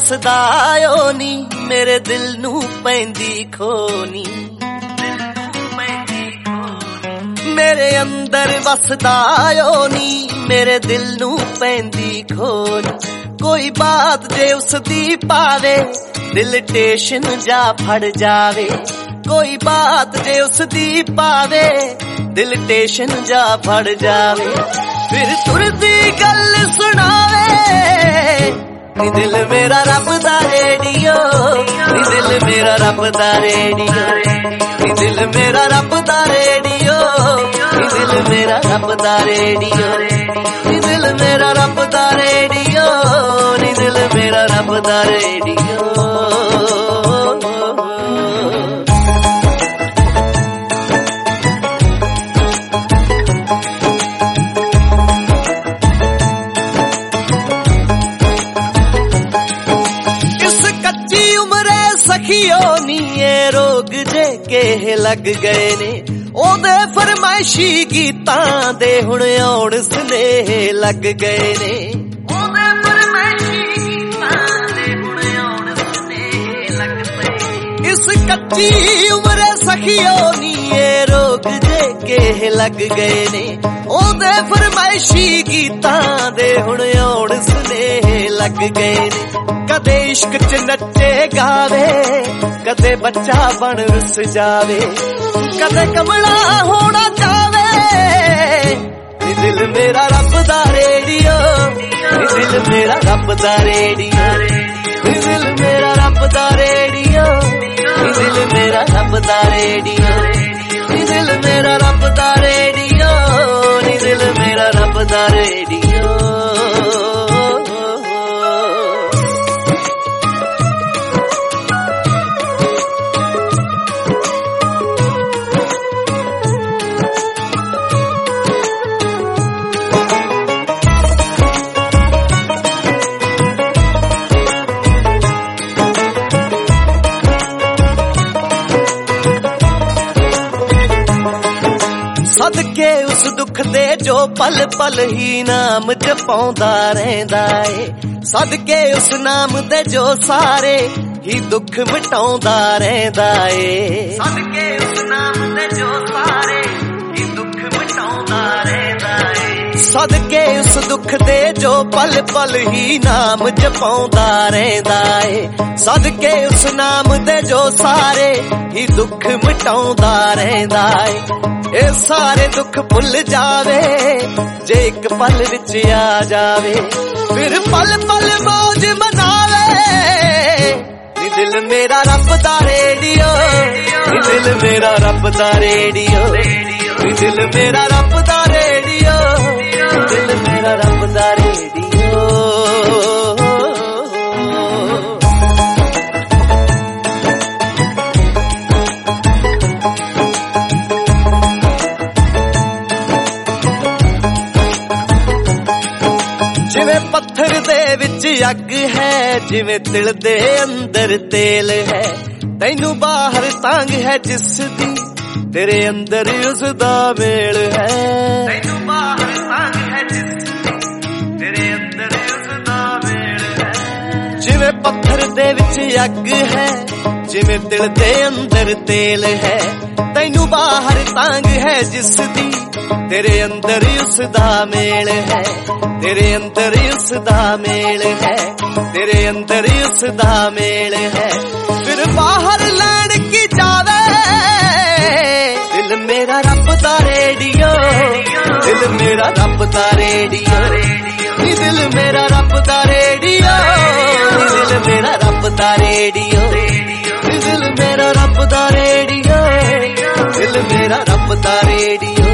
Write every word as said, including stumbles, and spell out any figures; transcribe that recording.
ਵਸਦਾ ਓ ਨੀ ਮੇਰੇ ਦਿਲ ਨੂੰ ਪੈਂਦੀ ਖੋਨੀ ਮੇਰੇ ਅੰਦਰ ਵਸਦਾ ਓ ਨੀ ਮੇਰੇ ਦਿਲ ਨੂੰ ਪੈਂਦੀ ਖੋਨੀ ਕੋਈ ਬਾਤ ਜੇ ਉਸ ਦੀ ਪਾਵੇ ਦਿਲ ਟੇਸ਼ਨ ਜਾ ਫੜ ਜਾਵੇ ਕੋਈ ਬਾਤ ਜੇ ਉਸ ਦੀ ਪਾਵੇ ਦਿਲ ਟੇਸ਼ਨ ਜਾ ਫੜ ਜਾਵੇ ਫਿਰ ਤੁਰਦੀ ਗੱਲ ਸੁਣਾਵੇ ਨੀ ਦਿਲ ਮੇਰਾ ਰੱਬ ਦਾ ਰੇਡੀਓ ਨੀ ਦਿਲ ਮੇਰਾ ਰੱਬ ਦਾ ਰੇਡੀਓ ਨੀ ਦਿਲ ਮੇਰਾ ਰੱਬ ਦਾ ਰੇਡੀਓ ਨੀ ਦਿਲ ਮੇਰਾ ਰੱਬ ਦਾ ਰੇਡੀਓ ਨੀ ਦਿਲ ਮੇਰਾ ਰੱਬ ਦਾ ਰੇਡੀਓ ਨੀ ਦਿਲ ਮੇਰਾ ਰੱਬ ਦਾ ਰੇਡੀਓ ਸਖੀਓ ਨੀ ਇਹ ਰੋਗ ਜੇ ਕੇ ਲੱਗ ਗਏ ਨੇ ਉਹਦੇ ਫਰਮਾਇਸ਼ੀ ਗੀਤਾਂ ਦੇ ਹੁਣ ਆਉਣ ਸੁਨੇਹੇ ਲੱਗ ਗਏ ਨੇ ਉਹਦੇ ਫਰਮਾਇਸ਼ੀ ਗੀਤਾਂ ਦੇ ਹੁਣ ਆਉਣ ਸੁਨੇਹੇ ਲੱਗ ਪਏ ਇਸ ਕੱਚੀ ਉਮਰੇ ਸਖੀਓ ਨੀ ਇਹ ਰੋਗ ਜੇ ਕੇ ਲੱਗ ਗਏ ਨੇ ਉਹਦੇ ਫਰਮਾਇਸ਼ੀ ਗੀਤਾਂ ਦੇ ਹੁਣ ਆਉਣ ਸੁਨੇਹੇ ਲੱਗ ਗਏ ਨੇ ਕਦੇ ਇਸ਼ਕ ਚ ਨੱਚੇ ਗਾਵੇ ਕਦੇ ਬੱਚਾ ਬਣ ਰੁੱਸ ਜਾਵੇ ਕਦੇ ਕਮਲਾ ਹੋਣਾ ਚਾਵੇ ਨੀ ਦਿਲ ਮੇਰਾ ਰੱਬ ਦਾ ਰੇਡੀਓ ਨੀ ਦਿਲ ਮੇਰਾ ਰੱਬ ਦਾ ਰੇਡੀਓ ਨੀ ਦਿਲ ਮੇਰਾ ਰੱਬ ਦਾ ਰੇਡੀਓ ਨੀ ਦਿਲ ਮੇਰਾ ਰੱਬ ਦਾ ਰੇਡੀਓ ਨੀ ਦਿਲ ਮੇਰਾ ਰੱਬ ਦਾ ਰੇਡੀਓ ਨੀ ਦਿਲ ਮੇਰਾ ਰੱਬ ਦਾ ਰੇਡੀਓ ਸਦਕੇ ਉਸ ਦੁੱਖ ਦੇ ਜੋ ਪਲ ਪਲ ਹੀ ਨਾਮ ਜਪਾਉਂਦਾ ਰਹਿੰਦਾ ਏ ਸਦਕੇ ਉਸ ਨਾਮ ਦੇ ਜੋ ਸਾਰੇ ਹੀ ਦੁੱਖ ਮਿਟਾਉਂਦਾ ਰਹਿੰਦਾ ਏ ਸਦਕੇ ਉਸ ਨਾਮ ਦੇ ਜੋ ਸਾਰੇ ਹੀ ਦੁੱਖ ਮਿਟਾਉਂਦਾ ਰਹਿੰਦਾ ਏ ਸਦਕੇ ਉਸ ਦੁੱਖ ਦੇ ਜੋ ਪਲ ਪਲ ਹੀ ਨਾਮ ਜਪਾਉਂਦਾ ਰਹਿੰਦਾ ਏ ਸਦਕੇ ਉਸ ਨਾਮ ਦੇ ਜੋ ਸਾਰੇ ਹੀ ਦੁੱਖ ਮਿਟਾਉਂਦਾ ਰਹਿੰਦਾ ਏ ਇਹ ਸਾਰੇ ਦੁੱਖ ਭੁੱਲ ਜਾਵੇ ਜੇ ਇੱਕ ਪਲ ਵਿੱਚ ਆ ਜਾਵੇ ਫਿਰ ਪਲ ਪਲ ਮੌਜ ਮਨਾਵੇ ਨੀ ਦਿਲ ਮੇਰਾ ਰੱਬ ਦਾ ਰੇਡੀਓ ਨੀ ਦਿਲ ਮੇਰਾ ਰੱਬ ਦਾ ਰੇਡੀਓ ਨੀ ਦਿਲ ਮੇਰਾ ਰੱਬ ਦਾ ਰੇਡੀਓ ਨੀ ਦਿਲ ਮੇਰਾ ਰੱਬ ਦਾ ਰੇਡੀਓ ਜਿਵੇਂ ਪੱਥਰ ਦੇ ਵਿੱਚ ਅੱਗ ਹੈ ਜਿਵੇਂ ਤਿਲ ਦੇ ਅੰਦਰ ਤੇਲ ਹੈ ਤੈਨੂੰ ਬਾਹਰ ਤੰਗ ਹੈ ਜਿਸ ਦੀ ਤੇਰੇ ਅੰਦਰ ਉਸ ਦਾ ਮੇਲ ਹੈ ਤੈਨੂੰ ਬਾਹਰ ਤੰਗ ਹੈ ਜਿਸ ਦੀ ਤੇਰੇ ਅੰਦਰ ਉਸ ਦਾ ਮੇਲ ਹੈ ਜਿਵੇਂ ਪੱਥਰ ਦੇ ਵਿੱਚ ਅੱਗ ਹੈ ਜਿਵੇਂ ਤਿਲ ਦੇ ਅੰਦਰ ਤੇਲ ਹੈ ਤੈਨੂੰ ਬਾਹਰ ਤੰਗ ਹੈ ਜਿਸ ਦੀ ਤੇਰੇ ਅੰਦਰ ਉਸ ਦਾ ਮੇਲ ਹੈ ਤੇਰੇ ਅੰਦਰ ਉਸ ਦਾ ਮੇਲ ਹੈ ਤੇਰੇ ਅੰਦਰ ਉਸ ਦਾ ਮੇਲ ਹੈ ਫਿਰ ਬਾਹਰ ਲੈਣ ਕੀ ਜਾਵੇ ਦਿਲ ਮੇਰਾ ਰੱਬ ਦਾ ਰੇਡੀਓ ਦਿਲ ਮੇਰਾ ਰੱਬ ਦਾ ਰੇਡੀਓ ਨੀ ਦਿਲ ਮੇਰਾ ਰੱਬ ਦਾ ਰੇਡੀਓ ਨੀ ਦਿਲ ਮੇਰਾ ਰੱਬ ਦਾ ਰੇਡੀਓ ਨੀ ਦਿਲ ਮੇਰਾ ਰੱਬ ਦਾ ਰੇਡੀਓ ਦਿਲ ਮੇਰਾ ਰੱਬ ਦਾ ਰੇਡੀਓ